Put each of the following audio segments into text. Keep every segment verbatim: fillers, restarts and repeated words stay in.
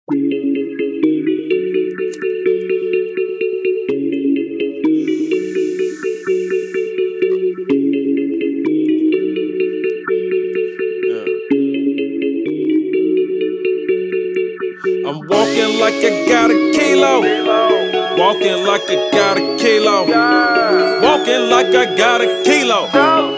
I'm walking like I got a kilo. Walking like I got a kilo. Walking like I got a kilo.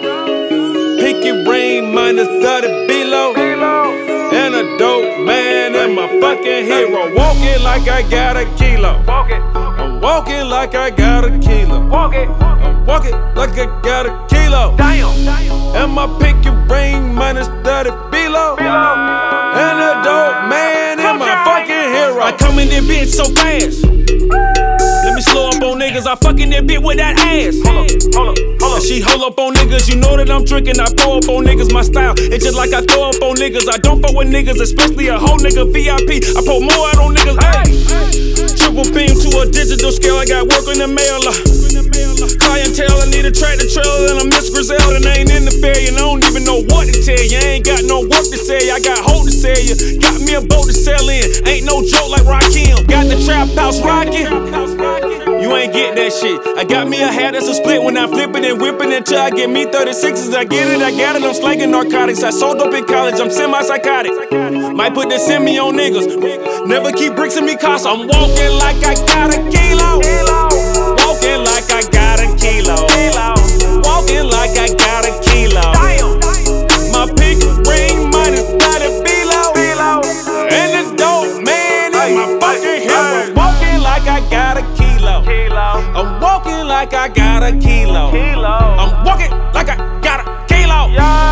Pinky ring minus thirty below. And a dope man and my fucking hero. Walking like I got a kilo. I'm walking like I got a kilo. I'm walking like I got a kilo. And my pinky ring minus thirty below. And a dope man and my fucking hero. I come in this bitch so fast. Let me slow up on niggas. I fucking that bitch with that ass. Hold up, hold up, hold up. She hold up on niggas. You know that I'm drinking. I pour up on niggas. My style, it's just like I throw up on niggas. I don't fuck with niggas, especially a whole nigga V I P. I pour more out on niggas. Hey, triple beam to a digital scale. I got work in the mailer. Clientele, I need a tractor trailer and a Miss Griselda. And I ain't in the fair, and I don't even know what to tell you. I ain't got no work to sell you, I got hope to sell you. Got me a boat to sell in, ain't no joke like Rakim. Got the trap house rockin', you ain't get that shit. I got me a hat that's a split when I flip it and whip it until I get me thirty-sixes. I get it, I got it, I'm slanging narcotics. I sold dope in college, I'm semi-psychotic. Might put this in me on niggas. Never keep bricks in me, cause I'm walking like I got a kilo. Walking like I got a kilo. Walking like I got a kilo. My pink ring minus thirty below. And the dope man is my fucking hero. Walking like I got a kilo. I'm walking like I got a kilo. I'm walking like I got a kilo.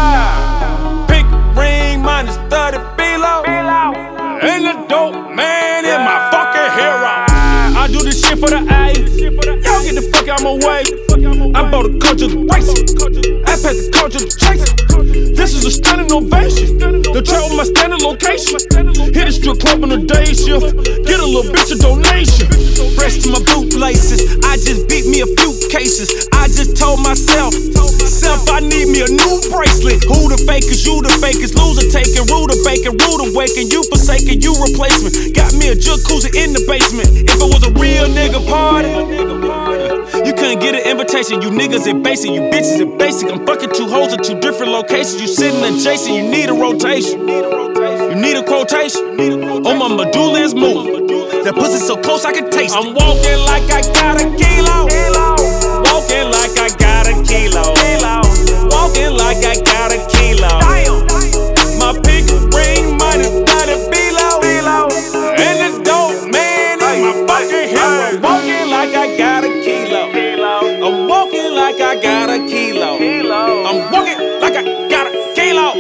Pink ring minus thirty below. And the dope man is my fucking hero. I do this shit for the A. Y'all get the fuck out my way. I bought a culture to race it. I pass the culture to chase it. This is a standing ovation. The trap with my standing location. Hit a strip club on a day shift. Get a little bitch a donation. Fresh to my boot laces. I just beat me a few cases. I just told myself, self, I need me a new bracelet. Who the fakers? You the fakers. Loser taking, ruder bacon, ruder waking. You forsaken, you replacement. Got me a jacuzzi in the basement. If it was a real nigga party, you couldn't get an invitation. You niggas are basic, you bitches are basic. I'm fucking two hoes in two different locations. You sitting adjacent, you need a rotation. You need a quotation. Oh, my medulla is moving. That pussy so close I can taste it. I'm walking like I got a kilo. Walking like I got a kilo. Walking like I got a kilo. My pink ring minus thirty below. And the dope man is my fucking hero. Walking like I got a kilo. I'm walking like I got a kilo. I'm walking like I got a kilo.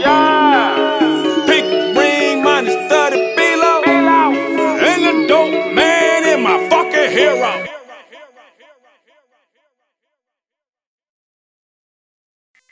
Pink ring minus thirty below. And the dope man is my fucking hero.